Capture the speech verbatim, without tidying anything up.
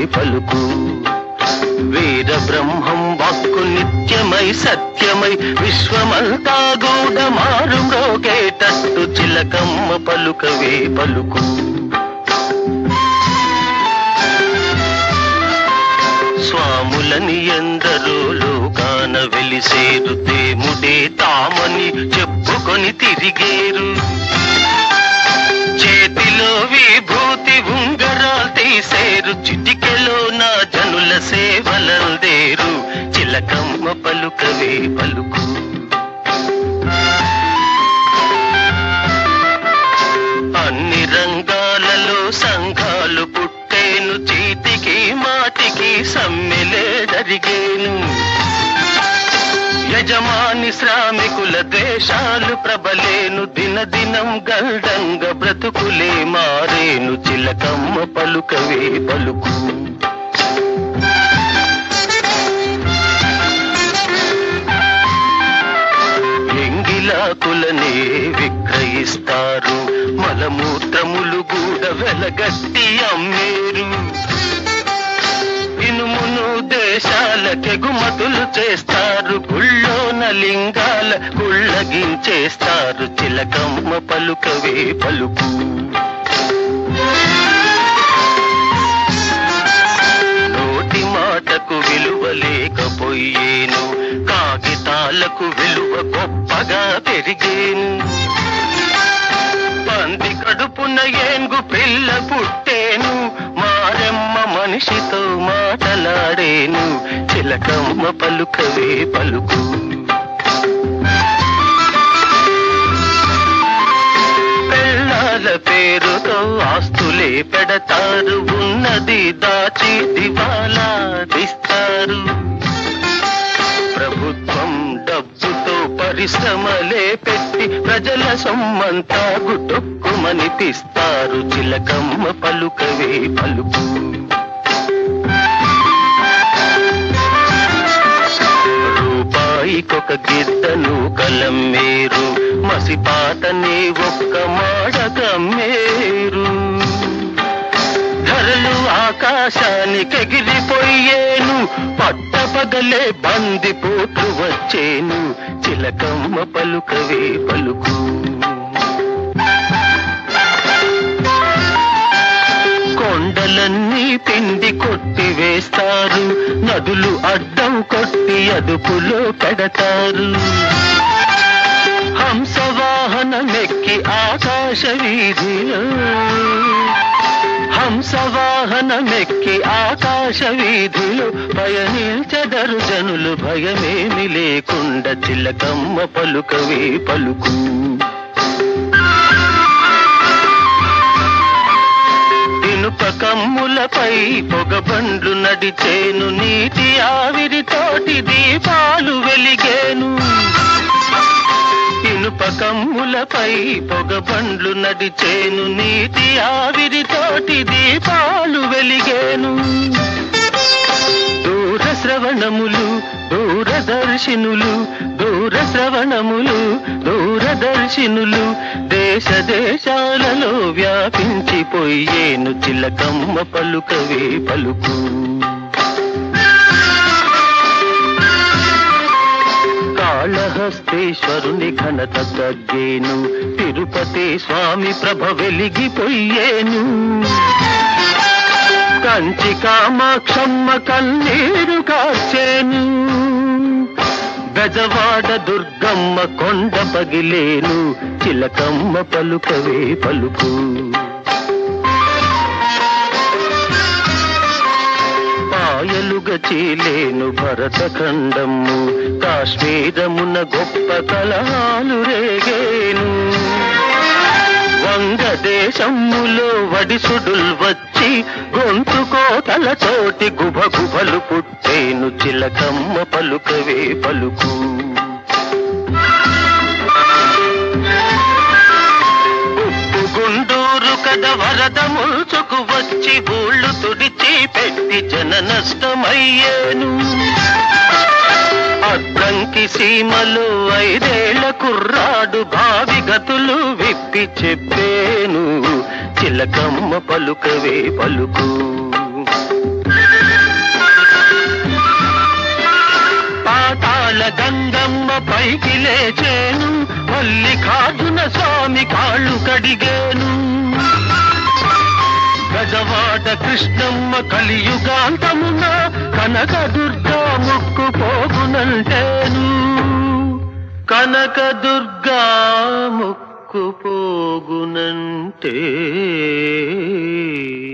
పలుకు. వీర బ్రహ్మం వాక్కు నిత్యమై సత్యమై విశ్వమంతా గూడ మారు మ్రోగేటట్టు చిలకమ్మ పలుకవే పలుకు. స్వాములని ఎందరో లోకాన వెలిసేరు, దేముడే తామని చెప్పుకొని తిరిగేరు. చేతిలో విభూతి ఉంగరాలు తీసేరు, చిటికెలో నా జనుల సేవలందేరు చిలకమ్మ పలుకవే పలుకు. అన్ని రంగాలలో సంఘాలు పుట్టేను, చీటికి మాటికి సమ్మెలే జరిగేను. యజమాని శ్రామికుల ద్వేషాలు ప్రబలేను, దినదినం గల్డంగ బ్రతుకులే మారేను చిలకమ్మ పలుకవే పలుకు. ఎంగిలాకులనే విక్రయిస్తారు, మలమూత్రములు కూడా వెలగట్టి అమ్మేరు. ఇనుమును దేశాలకెగుమతులు చేస్తారు, గుళ్ళోన లింగాల గుళ్ళగించేస్తారు చిలకమ్మ పలుకవే పలుకు. నోటి మాటకు విలువ లేకపోయేను, కాగితాలకు విలువ గొప్పగా పెరిగేను. పంది కడుపున ఏంగు పిల్ల పుట్టేను, మారెమ్మ మనిషితో మాటలాడేను చిలకమ్మ పలుకవే పలుకు. పెళ్ళాల పేరుతో ఆస్తులే పెడతారు, ఉన్నది దాచి దివాలా తీస్తారు. ప్రభుత్వం డబ్బుతో పరిశ్రమలే పెట్టి ప్రజల సొమ్మంతా గుట్టుక్కుమనిపిస్తారు చిలకమ్మ పలుకవే పలుకు. రూపాయికొక గిద్దను కలమ్మేరు, మసిపాతనే ఒక్క మాడకమ్మేరు. ధరలు ఆకాశానికెగిరిపోయేను, పట్టపగలే బంది పోట్లు వచ్చేను చిలకమ్మ పలుకవే పలుకు. కొండలన్నీ పిండి కొట్టి వేస్తారు, నదులు అడ్డం కొట్టి అదుపులో పెడతారు. హంసవాహనమెక్కి ఆకాశ వీధిలో, హంసవాహనమెక్కి ఆకాశ వీధిలో పయనించెదరు జనులు భయమేమి లేకుండా చిలకమ్మ పలుకవే పలుకు. ఇనుపకమ్ములపై పొగబండ్లు నడిచేను, నీటి ఆవిరితోటి దీపాలు వెలిగేను. ఇనుపకమ్ములపై పొగబండ్లు నడిచేను, నీటి ఆవిరితోటి దీపాలు వెలిగేను. దూర శ్రవణములు దూరదర్శినులు, దూర శ్రవణములు దూరదర్శినులు దేశ దేశాలలో వ్యాపించిపోయేను చిలకమ్మ పలుకవే పలుకు. కాళహస్తేశ్వరుని ఘనత తగ్గేను, తిరుపతి స్వామి ప్రభ వెలిగిపోయేను. కంచి కామాక్షమ్మ కన్నీరు కార్చేను, బెజవాడ దుర్గమ్మ కొండ పగిలేను చిలకమ్మ పలుకవే పలుకు. పాయలుగా చీలేను భరతఖండము, కాశ్మీరమున గొప్ప కళలు రేగేను. వంగదేశములో వడిసుడుల్ వచ్చి గొంతు కోతల తోటి గుభ గుభలు పుట్టేను చిలకమ్మ పలుకవే పలుకు. ఉప్పు గుండూరు కథ వరద ముల్చుకు వచ్చి ఊళ్ళు తుడిచి పెట్టి జన నష్టమయ్యేను. అద్దంకి సీమలో ఐదేళ్ల కుర్రాడు భావి గతులు విప్పి చెప్పేను చిలకమ్మ పలుకవే పలుకు. పైకి లేచేను, మల్లికార్జున స్వామి కాళ్ళు కడిగేను. గజవాడ కృష్ణమ్మ కలియుగాంతమున కనక దుర్గా ముక్కు పోగునంటేను, కనక దుర్గా ముక్కు పోగునంటే.